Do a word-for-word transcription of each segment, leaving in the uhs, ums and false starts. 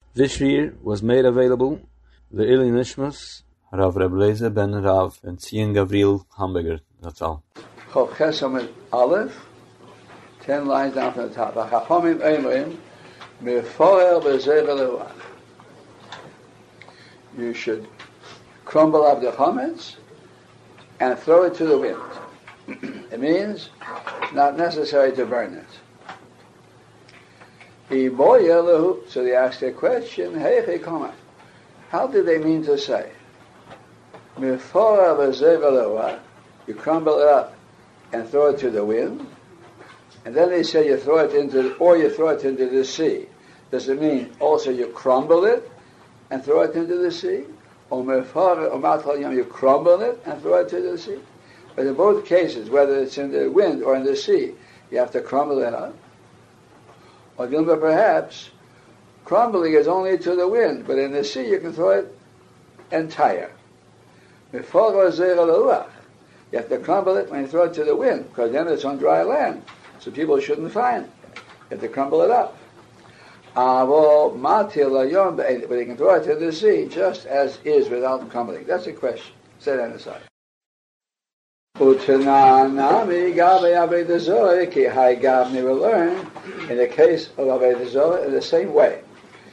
This year was made available the Ili Nishmas Rav Reb Lezer ben Rav and Tzion Gavril Hamburger. That's all. Chof Chesed Aleph, ten lines down from the top. Chachamim Eimrim Mefoel B'Zeh V'Leruach. You should crumble up the chametz and throw it to the wind. It means not necessary to burn it. So they asked a question, how did they mean to say? You crumble it up and throw it to the wind, and then they said you throw it into, or you throw it into the sea. Does it mean also you crumble it and throw it into the sea? Or you crumble it and throw it to the sea? But in both cases, whether it's in the wind or in the sea, you have to crumble it up. Or perhaps crumbling is only to the wind, but in the sea you can throw it entire. You have to crumble it when you throw it to the wind, because then it's on dry land, so people shouldn't find it. You have to crumble it up. But you can throw it to the sea just as is without crumbling. That's a question. Set that aside. We will learn in the case of Avodah Zarah in the same way.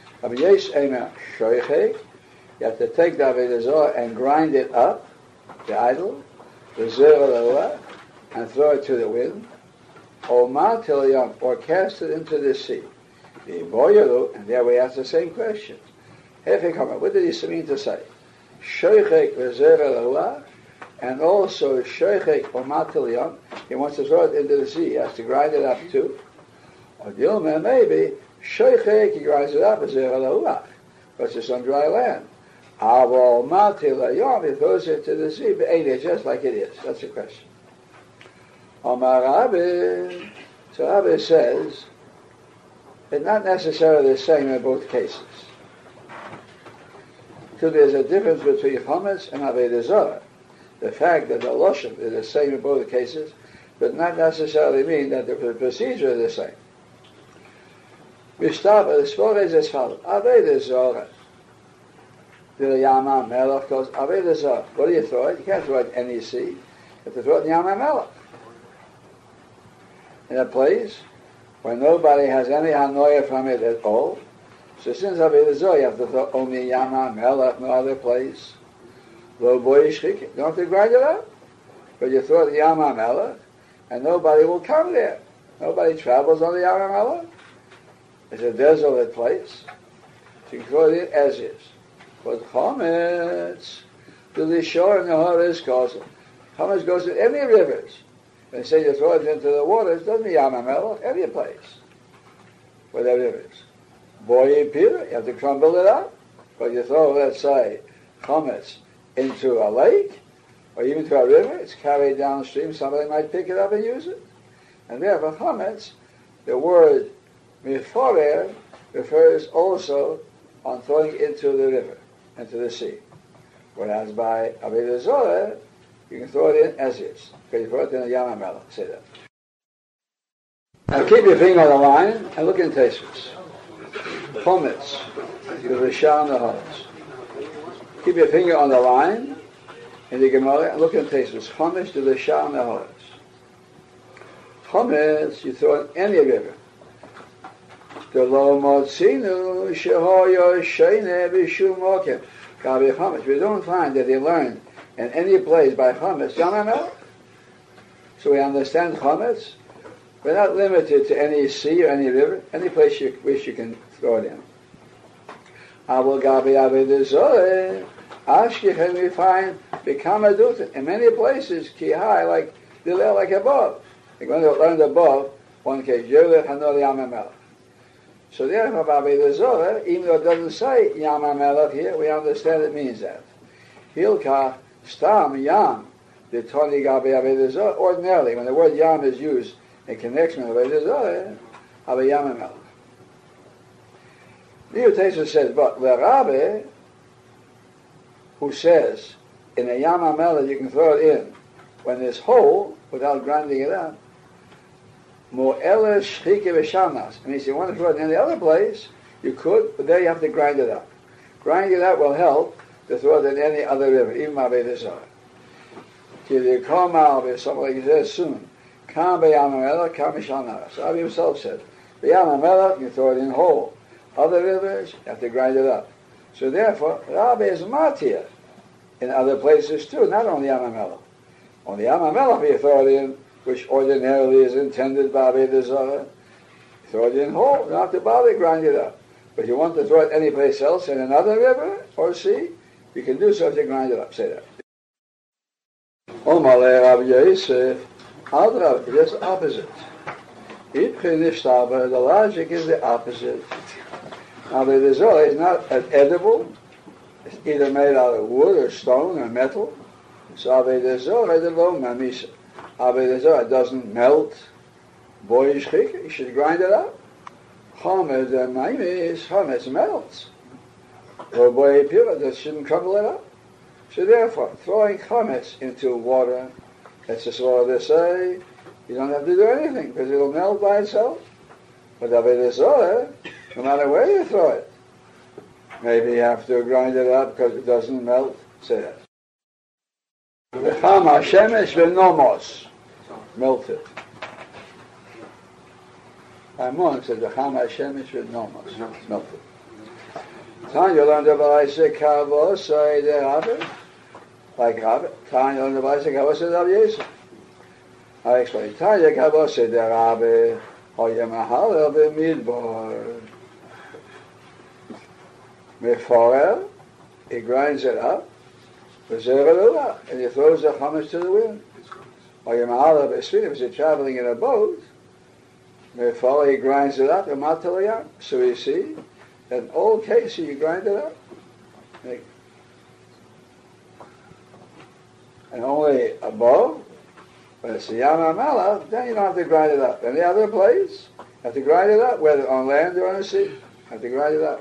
You have to take the Avodah Zarah and grind it up, the idol, the zerah, and throw it to the wind, or cast it into the sea. And there we ask the same question. What did he mean to say? And also shoichek or matilion, he wants to throw it into the sea, he has to grind it up too. Or Dilma, maybe shoichek, he grinds it up as a because it's on dry land. Aval matilion, he throws it to the sea, but ain't it just like it is? That's the question. Omar Rabbi, so Rabbi says, it's not necessarily the same in both cases. Because there's a difference between chametz and Avodah Zarah. The fact that the lashon is the same in both cases does not necessarily mean that the procedure is the same. We start with the Sforah is as follows. Avodah Zarah. The Yama Melech, because Avodah Zarah, what do you throw it? You can't throw it in any sea. You have to throw it in Yama Melech. In a place where nobody has any hanoia from it at all. So since Avodah Zarah, you have to throw only Yama Melech, no other place. Lo boyishchik, you don't have to grind it up, but you throw it in Yam HaMelech, and nobody will come there. Nobody travels on the Yam HaMelech. It's a desolate place, so you can throw it in as is. But chametz, to the shore and the Horez goes, chametz goes to any rivers. And say you throw it into the waters, doesn't mean Yam HaMelech, any place where there are rivers. Boy Peter, you have to crumble it up, but you throw, let's say, chametz into a lake, or even to a river, it's carried downstream, somebody might pick it up and use it. And there for chametz, the word miforer refers also on throwing into the river, into the sea. Whereas by Avodah Zarah, you can throw it in as is. Okay, you throw it in a Yam HaMelech, say that. Now keep your finger on the line and look in Tosfos. Chametz, the Rishah and the Horez. Keep your finger on the line in the Gemara and look at Tosfos. Chametz to the Shah and the Horez. Chametz, you throw in any river. The lo motzinu shehoyo sheine b'shum mokem. Gabi chametz. We don't find that they learned in any place by chametz Yam HaMelech. So we understand chametz. We're not limited to any sea or any river, any place you wish you can throw it in. Avol gabi Avodah Zarah, ashkechem we find b'kama in many places ki high, like below, like above. Like when they learned above, one case Yerech Hanor Yam HaMelech. So therefore, Avodah Zarah, even though it doesn't say Yam HaMelech here, we understand it means that. Hilkach stam Yam the Toni gabi Avodah Zarah. Ordinarily, when the word Yam is used in connection with Avodah Zarah, have a Yam HaMelech. The Tosfos says, but the Rabbi, who says in a Yam HaMelech you can throw it in when there's whole without grinding it up, Mo'eles shchike v'shamas. And he said, you want to throw it in the other place, You could, but there you have to grind it up. Grinding it up will help to throw it in any other river, even Avodah Zarah. Till you come out with something like this soon. Kam b'Yam HaMelech, kam b'Sham Ha'aretz. So Rabbi himself said, b'Yam HaMelech, you throw it in whole. Other rivers, you have to grind it up. So therefore, Rabbi is matir in other places too, not only Yam HaMelech. On the Yam HaMelech you throw it in, which ordinarily is intended by Avodah Zarah. You throw it in whole, you don't have to bother to grind it up. But you want to throw it anyplace else in another river or sea, you can do so if you grind it up. Say that. Omar Rabbi Yosef, Adrab, just opposite. The logic is the opposite. Now the Zohar is not an edible. It's either made out of wood or stone or metal. So Avodah Zarah the lo mamisa. Avodah Zarah doesn't melt. Boyish chik, you should grind it up. Chometz and maimis, chometz melts. Or boy pira, that shouldn't crumble it up. So therefore, throwing chometz into water, that's just what they say, you don't have to do anything because it'll melt by itself. But Avodah Zarah, no matter where you throw it, maybe you have to grind it up because it doesn't melt. Say that. V'cham hashemesh v'nomos, melted. Ammon said v'cham hashemesh v'nomos, melted. Tanya learned the Baraisa Kavosai de Rabbi, like Rabbi. Tanya learned the Baraisa Kavosai de Rabbi Yosef. I explain. Tanya Kavosai de Rabbi, Hoya Mahalel b'midbar. Meforel, he grinds it up, and he throws the chametz to the wind. Hoya Mahalel b'sfinim, if you're traveling in a boat, Meforel, he grinds it up, and matalayam. So you see, in all cases, you grind it up. And only above, when it's the Yam HaMelech, then you don't have to grind it up. Any other place, you have to grind it up, whether on land or on the sea. You have to grind it up.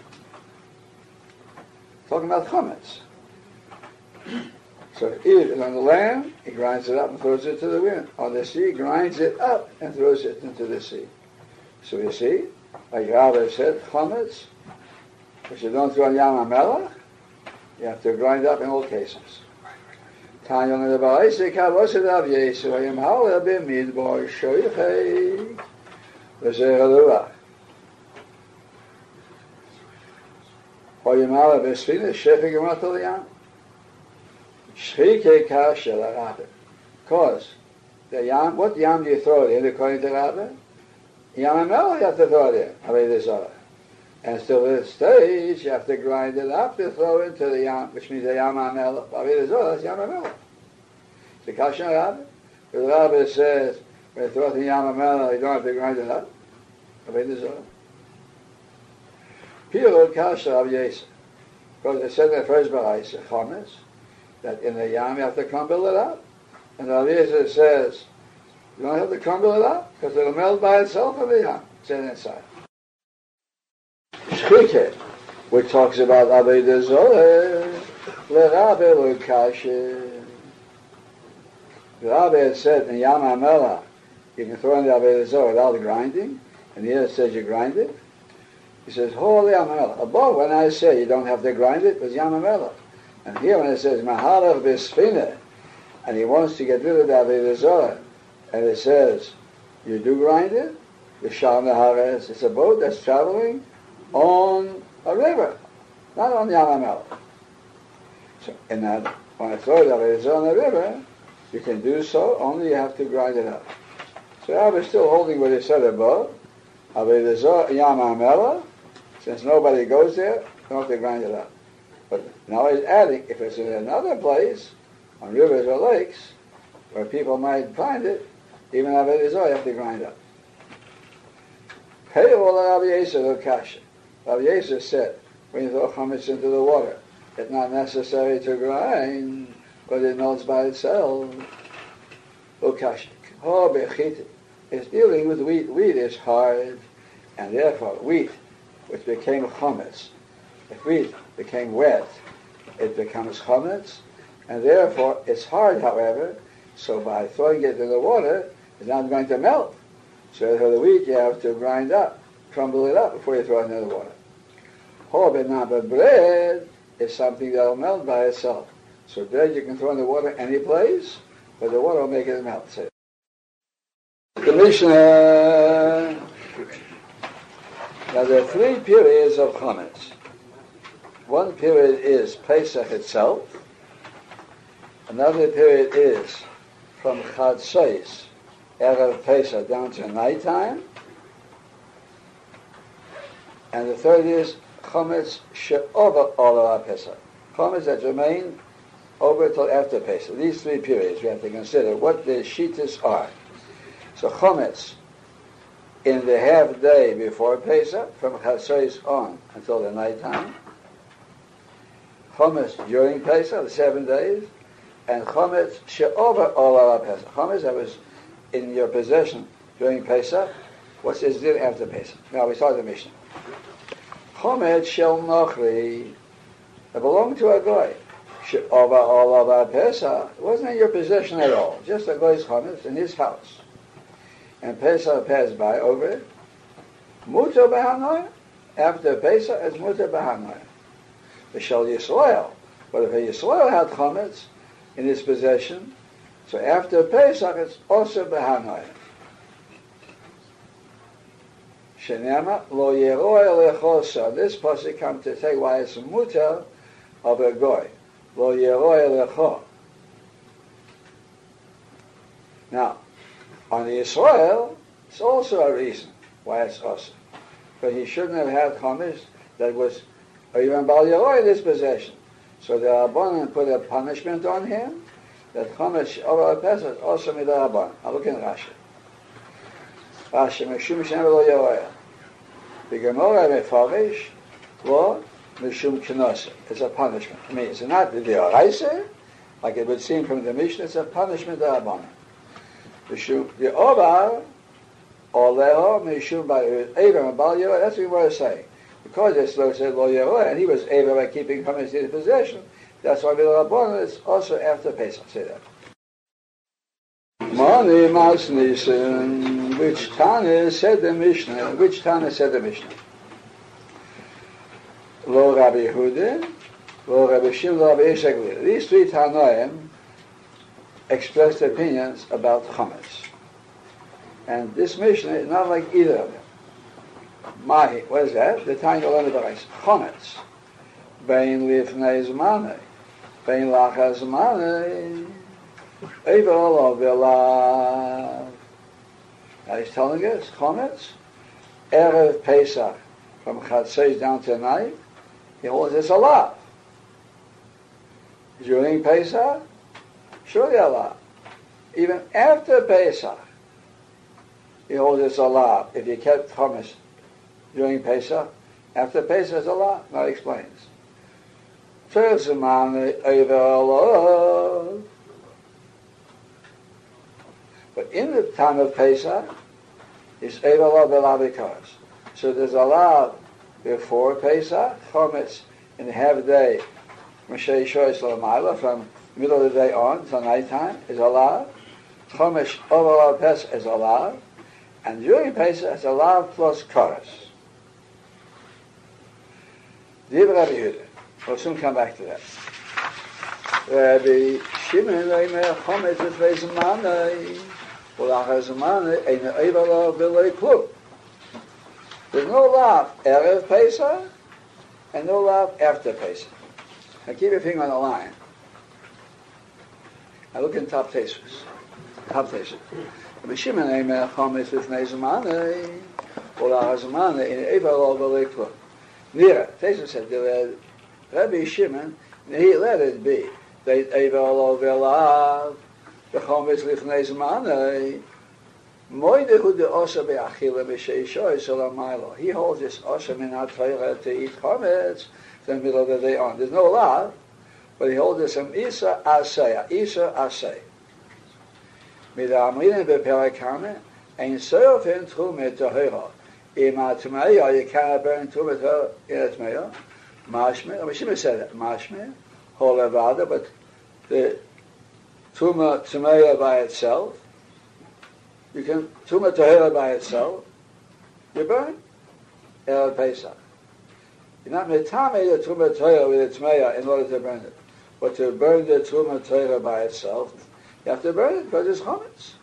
Talking about chametz. So either on the land, he grinds it up and throws it to the wind. On the sea, he grinds it up and throws it into the sea. So you see, like Rabbi said, chametz, which you don't throw on Yam HaMelech, you have to grind up in all cases. Tanya on the Baraisa Kavosai Rav Yosef, Hayim Halel b'midbar shoychei v'zeh haluach. Hayim Halel b'sfina shefik amatal yam. Shchikei kasha l'Rabbi. Because the yam, what yam do you throw it in according to Rabbi? Yam HaMelech you have to throw it in, Avodah Zarah. And still at this stage, you have to grind it up to throw into the yam, which means the Yam HaMelech. Avodah Zarah is Yam HaMelech. The Kasha Rabbi, the Rabbi says, when you throw it in Yam HaMelech, you don't have to grind it up. Avodah Zarah. Pirud Kasha Rav Yosef. Because it said in the first Baraisa, chametz, that in the yam you have to crumble it up. And Rav Yosef says, you don't have to crumble it up, because it'll melt by itself in the yam. It's inside. Shchike, which talks about Avodah Zarah, l'Rabbi l'Kasha. The Rabbi had said in Yam HaMelech, you can throw in the Avodah Zarah without grinding, and here it says you grind it. He says, holy Yam HaMelech. Above, when I say you don't have to grind it, it's Yam HaMelech. And here when it says, Mahalach b'sfina, and he wants to get rid of the Avodah Zarah, and it says, you do grind it, B'Sham Ha'aretz, it's a boat that's traveling on a river, not on Yam HaMelech. So, in that, when I throw the Avodah Zarah on the river, you can do so, only you have to grind it up. So I was still holding what he said above, Avodah Zarah, Yam HaMelech, since nobody goes there, you don't have to grind it up. But now he's adding, if it's in another place, on rivers or lakes, where people might find it, even Avodah Zarah you have to grind up. Hey, well, Rav Yosef Kasha. Rav Yosef said, when you throw chametz into the water, it's not necessary to grind, because it melts by itself. Ukasha. Oh, bechit. It's dealing with wheat. Wheat is hard, and therefore wheat, which became chametz, if wheat became wet, it becomes chametz, and therefore it's hard, however, so by throwing it in the water, it's not going to melt. So for the wheat you have to grind up. crumble it up before you throw it in the water. Or but not, but bread is something that will melt by itself. So bread you can throw in the water any place, but the water will make it melt. So the Mishnah. Now there are three periods of chametz. One period is Pesach itself. Another period is from Chatzos, Erev Pesach, down to nighttime. And the third is chametz she'over all Pesach. Chametz that remain over till after Pesach. These three periods we have to consider what the shittas are. So chametz in the half day before Pesach, from Chatzos on until the nighttime. Chametz during Pesach, the seven days. And chametz she'over all Pesach. Chametz that was in your possession during Pesach. What's his din after Pesach? Now we start the Mishnah. Chametz shel nochri, it belonged to a guy. She'over all of Pesach, it wasn't in your possession at all. Just a guy's chametz in his house. And Pesach passed by over it. Mutar b'hanoy, after Pesach, it's mutar b'hanoy. V'shel Yisrael, but if a Yisrael had chametz in his possession, so after Pesach, it's also b'hanoy. Shenema lo yeroy lechosa. This pasuk comes to say why it's a mutar of a goy. Lo yeroy lecho. Now, on the Yisrael, it's also a reason why it's also. But he shouldn't have had chametz that was even bal yeroy in his possession. So the Rabbanan put a punishment on him that chametz over a Pesach is also midarabbanan. Now look in Rashi. Rashi mishum shem lo yeroy. The Gemara mefarish lo mishum k'nosa. It's a punishment. I mean, it's not the dioraisa, like it would seem from the Mishnah. It's a punishment darabbanan. The Ovar, Oleho, Mishum by Aver and Bal Yeroy, that's what we were saying. Because this law said Lo Yeroy, and he was Aver by keeping chametz in his possession, that's why Milah Rabbanan is also after Pesach, say that. Mani Mas Nissen, which Tana said the Mishnah, which Tana said the Mishnah? Lo Rabbi Yehuda, Lo Rabbi Shimon, Lo Rabbi Yishak. These three Tanoim expressed opinions about chametz. And this Mishnah is not like either of them. Mahi, what is that? The time you'll learn about chametz. Bein lifnei zmanei. Bein lacha zmanei. Eiver olav v'elav. Now he's telling us, chametz, Erev Pesach, from Chatzos down to night, he holds it's alav. During Pesach, surely Allah. Even after Pesach, he holds it's Allah. If you kept chametz during Pesach, after Pesach it's Allah. Now he explains. But in the time of Pesach, it's Eivala Belavikas. So there's Allah before Pesach, chametz in the half day, Moshe Shoyes Lamayla, from middle of the day on till nighttime is allowed. Chametz over Pesach is allowed, and during Pesach it's allowed plus chorus. Div Rabbi Yehuda. We'll soon come back to that. Rabbi Shimon Leimer Chametz B'Tvei Zmanei Ulachar Zmanei Ein Eivala V'Lei Klum. There's no lav Erev Pesach and no lav after Pesach. Now keep your finger on the line. I look in top Tesis. Top Tesis. Rabbi Shimon Eimer Chametz B'Tvei Zmanei Ulachar Zmanei Ein Eivala V'Lei Klum. Nira, Tesis said, Rabbi Shimon, he let it be. They Eivala V'Elav V'Chametz Lifnei Zmanei Moidehu de Osa Be'achila B'Sheishoy Solamaylo. He holds this Osa Min HaTorah to eat chametz from the middle of the day on. There's no law, but he holds this from Isa Asay, Isa Asay. Midamrinen Be'Perek Hameh Ein Sofen Trumet Tohera. Im HaTmeya, you cannot burn Trumet in a Tmeya. Mashme, Rabbi Shimon said that, Mashme, whole Levada, but the Tuma Tmeya by itself, you can, Tuma Tohera by itself, you burn. Erev Pesach. You're not metame the Truma Torah with the Tmeya in order to burn it. But to burn the Truma Torah by itself, you have to burn it because it's chametz.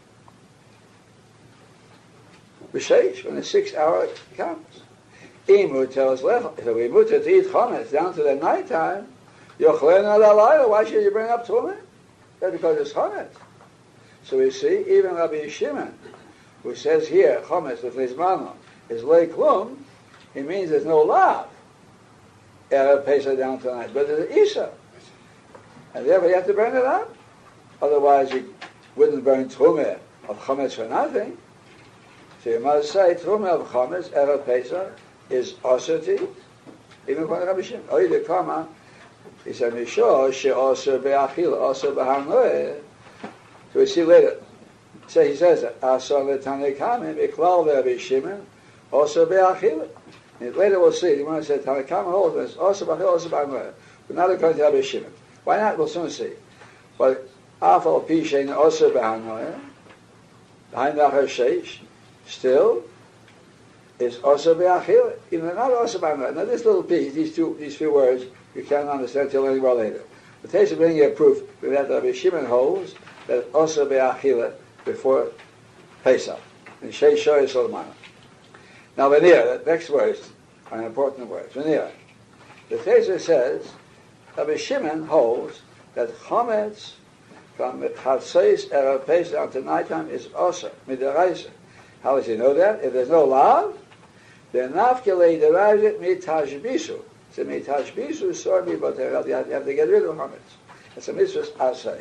B'sheish, when the six hour comes. Imu tells Lech, if we move to eat chametz down to the night time, yochlen al why should you bring up Truma? That's because it's chametz. So we see, even Rabbi Shimon, who says here, chametz with Lizmano, is lei klum, he means there's no lav. Erev Pesach down tonight, but there's an Isa. And therefore you have to burn it up. Otherwise you wouldn't burn Trumah of Chametz for nothing. So you must say Trumah of Chametz, Erev Pesach, is osati, even for Rabbi Shimon. Oh, you come on. He said, Mishor, she also be'achil, also be'hanoi. So we see later. So he says that, Asa le'tanekamim, iklal Rabbi Shimon, also be'achil. And later we'll see, when I said Tanakam holds this, also be'achil, also be'hanoi. But not according to Rabbi Shimon. Why not? We'll soon see. But Afal Pishain also be'hanoi, behind the Sheish, still, is also be'achil. Even not also be'hanoi. Now this little piece, these two, these few words, you can't understand until learning about later. But Tesa bringing a proof that Rabbi Shimon holds that it's also be'achila before Pesach. And Shei Shoy Solomana. Now Venir, the next words are important words. Venir. The Tesa says Rabbi Shimon holds that chametz from Chatzos Erev Pesach down to nighttime is also midaraisa. How does he know that? If there's no lav, then nafkele derives it mitashbisu. So mitashbisu sorry, but you have to get rid of chametz. That's a mitzvah asay.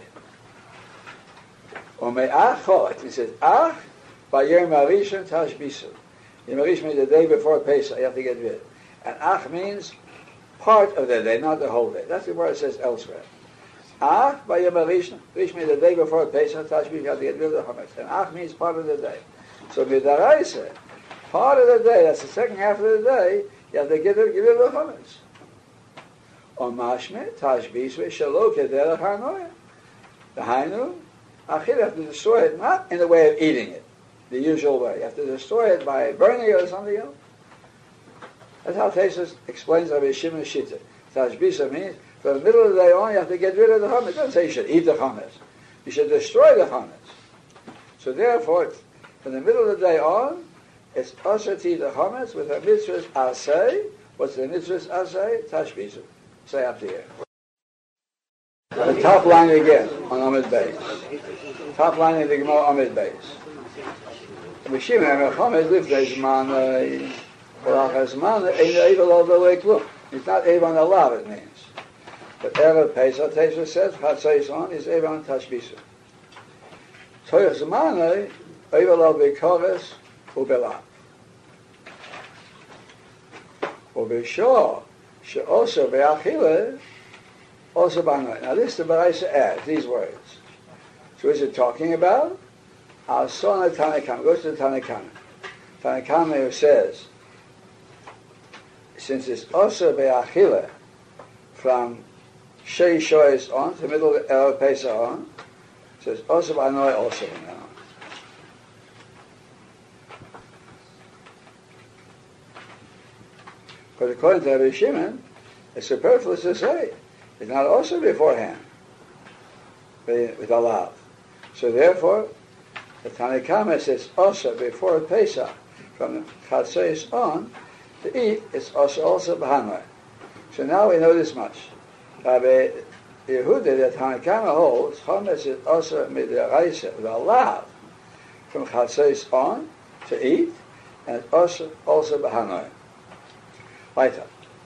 Or me'ach chol. He says ach by Yom Harishon tashbisu. Yom Harishon means the day before Pesach. You have to get rid. And ach means part of the day, not the whole day. That's the word it says elsewhere. Ach by Yom Harishon. Rishon means the day before Pesach. Tashbisu. You have to get rid of the chametz. And ach means part of the day. So midaraisa, part of the day, that's the second half of the day, you have to get rid, get rid of the chametz. Or mashme, tashbisve, shalo kederach hanoya. The hainu, achil, you have to destroy it, not in the way of eating it, the usual way. You have to destroy it by burning it or something else. That's how Tesis explains Rabbi Shimon Shita. Tashbisa means, from the middle of the day on, you have to get rid of the chametz. It doesn't say you should eat the chametz. You should destroy the chametz. So therefore, from the middle of the day on, it's also to eat the chametz with a mitzvah's asay. What's the mitzvah's asay? Tashbisu. Say up to here. The top line again on Amid Beis. Top line in the Gemara Amid Beis. Rabbi Shimon and chametz lifnei zman v'lachas zman ein eivel al v'lei klum. It's not eivel on alav, it means. But Erev Pesach, Teisha says, Chatzos on is eivel on Tashbisu. Toich zman eivel al v'koves u'belav. U'b'shor she'oso be'achile also b'anoy. Now this the Baraisa adds, these words. So is it talking about? Our son of Tanakama. Goes to the Tanakama. Tanakama who says, since it's also be'achile from Shei Shoyes on, to the middle of Erev Pesach on, says also b'anoy also now. But according to Rabbi Shimon, it's superfluous to say. It's not also beforehand with alav. So therefore, the Tanakama says also before Pesach, from the Chatzos on, to eat, it's also also b'hanoi. So now we know this much. Rabbi Yehuda, the Tanakama holds, chametz is also midaraisa with alav, from Chatzos on, to eat, and it's also also b'hanoi. Weiter.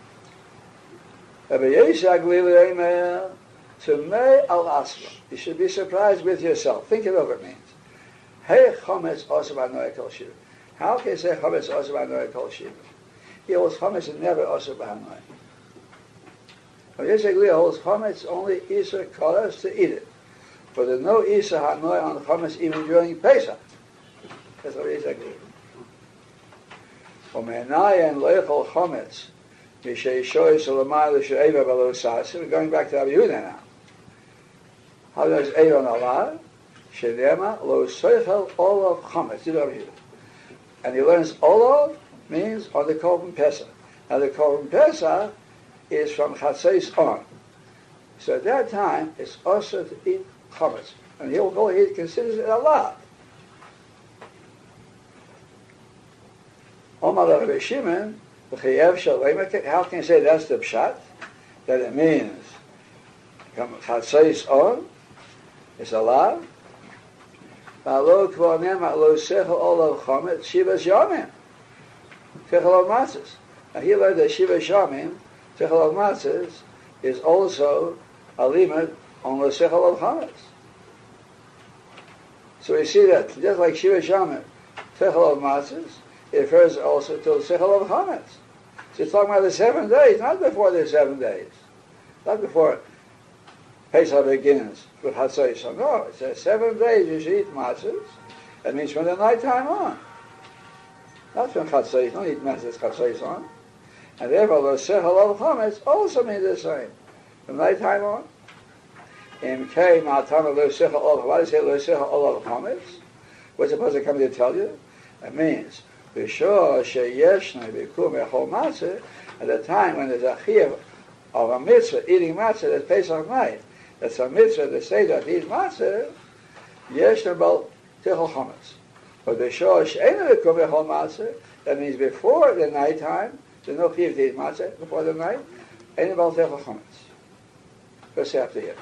Rabbi Yishak Lili Eimer, to me al asma. You should be surprised with yourself. Think it over, it means. Hey chometz also b'hanoi kol shiva. How can you say chometz also b'hanoi kol shiva? He holds chometz and never also b'hanoi. Rabbi Yishak Lili holds chometz only isa kolas to eat it. But there's no isa hanoi on chometz even during Pesach. That's Rabbi Yishak Lili. We're going back to Rabbi Yehuda now. How does Eiron Allah? Shedema lo soichel olav chametz. And he learns olav means on the Korban Pesach. Now the Korban Pesach is from Chatzos on. So at that time, it's also to eat chametz. And he'll go, he considers it a lot. Omar Rabbi Shimon, how can you say that's the pshat? That it means Chatzos on, it's allowed. Lo kvonem lo sechel olav chametz shivas yomim. Sechel of matzahs. Now he learned that shivas yomim, sechel of matzahs, is also a limit on the sechel of chametz. So we see that just like shivas yomim, sechel of matzahs, it refers also to the sechel of chametz. So it's talking about the seven days, not before the seven days, not before Pesach begins with Chatzos. No, it says seven days you should eat matzahs. That means from the night time on. Not from Chatzos, don't eat matzahs Chatzos on. And therefore the sechel of chametz also means the same. From night time on. In Kei Ma'atana lo sechel olav. Why does it say lo sechel olav chametz? What's supposed to come to tell you? It means b'shor sheyeshna b'kum echol matzah, at the time when there's a chiyuv of a mitzvah eating matzah, that's Pesach night. That's a mitzvah to say that eat matzah, yeshna bal tichel chametz. But b'shor she'ena b'kum echol matzah, that means before the night time, there's no chiyuv to eat matzah before the night, ena bal tichel chametz. First after here.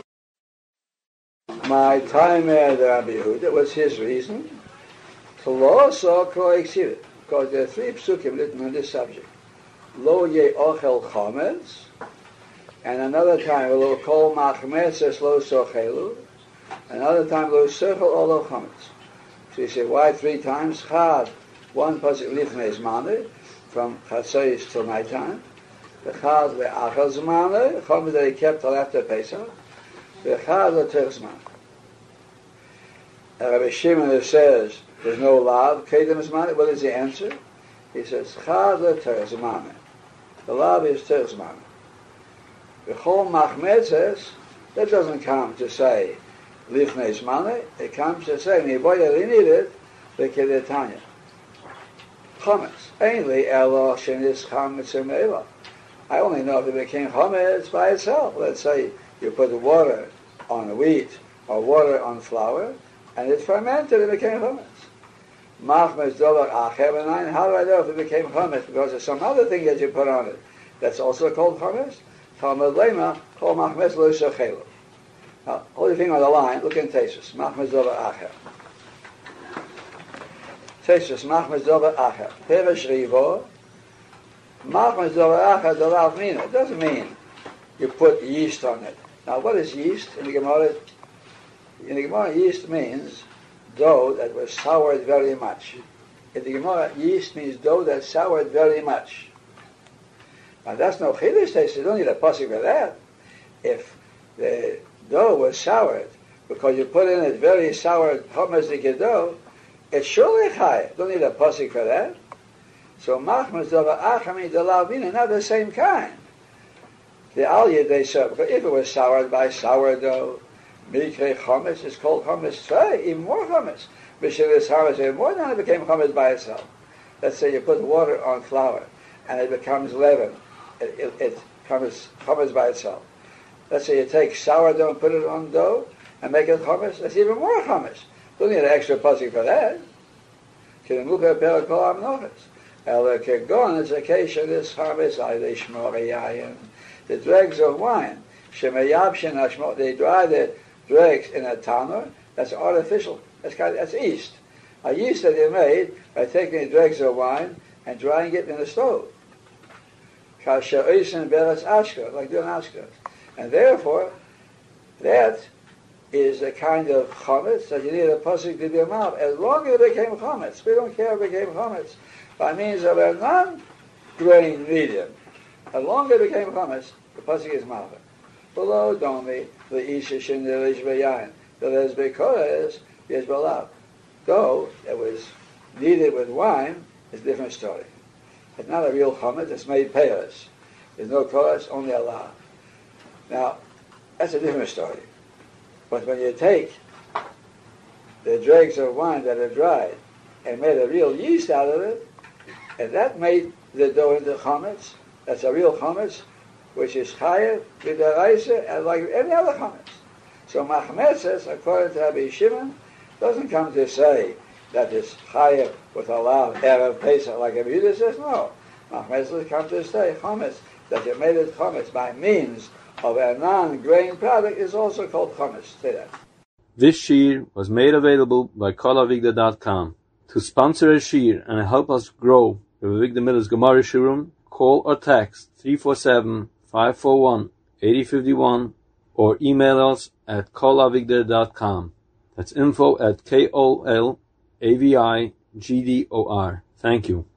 My time at Rabbi Yehuda was his reason. To law saw Kroexir, because there are three psukim written on this subject. Lo ye ochel chametz, and another time lo kol machmetzes lo sochelu, another time lo sochel olav chametz. So you say, why three times? Chad, one pasuk lifnei zmane, from Chatzos till night time. The chad le'achel zmane, chametz that he kept till after Pesach. The chad le'tech zmane. Rabbi Shimon says, there's no lav, kedem zmane. What is the answer? He says, chad le'tech zmane. The lav is tech zmane. The chol machmetzes, that doesn't come to say lifnei zmane. It comes to say niboya linidit lekedetanya. Chametz. Ainly elo shenis chametz emela. I only know if it became chametz by itself. Let's say you put water on wheat or water on flour, and it fermented, it became chametz. Machmetz dolar achev. How do I know if it became chametz? Because there's some other thing that you put on it that's also called chametz. Talmud lema kol machmetz lo shechelu. Now, hold your finger on the line. Look in Tesis. Machmetz dolar achev. Tesis machmetz dolar achev. Peresh rivo. Machmetz dolar achev dolar mina. It doesn't mean you put yeast on it. Now, what is yeast in the Gemara? In the Gemara, yeast means dough that was soured very much. In the Gemara, yeast means dough that soured very much. Now that's no chiddush. They say you don't need a pasuk for that. If the dough was soured because you put in it very sour chametz dough, it's surely chai. Don't need a pasuk for that. So machmas dava achami delavina, not the same kind. The aliyah they serve. Because if it was soured by sourdough, mikre chametz is called chametz tzvei, even more chametz. B'shil is chametz even more than it became chametz by itself. Let's say you put water on flour and it becomes leaven. It, it, it comes chametz by itself. Let's say you take sourdough and put it on dough and make it chametz. That's even more chametz. Don't need an extra pasuk for that. Kinemucha per kol amnochas. Ela kegon is a case of this chametz aydei shmor yayin. The dregs of wine. Shemayabshin hashmor. They dry the dregs in a tanner. That's artificial. That's kind of, that's yeast. A yeast that they made by taking the dregs of wine and drying it in the stove. Kasher oisen beres ashkar, like doing ashkar. And therefore, that is a kind of chametz that you need a pasuk to be a mouth. As long as it became chametz, we don't care if it became chametz by means of a non-grain medium. As long as it became chametz, the pasuk is mouth. Below domi the isha shin the lish v'yayin. That is because yes balav. Though it was kneaded with wine, it's a different story. It's not a real chametz, it's made payas. There's no koras, only Allah. Now, that's a different story. But when you take the dregs of wine that are dried and made a real yeast out of it, And that made the dough into chametz. That's a real chametz, which is chayev b'deraisa, and like any other chametz. So machmetzes, according to Rabbi Shimon, doesn't come to say that it's chayev with a lot of erev pesach, like Rabbi Yehuda says. No, machmetzes come to say chametz, that you made it chametz by means of a non-grain product is also called chametz. Say that. This shir was made available by kol avigdor dot com. To sponsor a shir and help us grow Rabbi Avigdor Miller's Gemara Shiurim, call or text three four seven, five four one, eight zero five one or email us at kol avigdor dot com. That's info at K O L A V I G D O R. Thank you.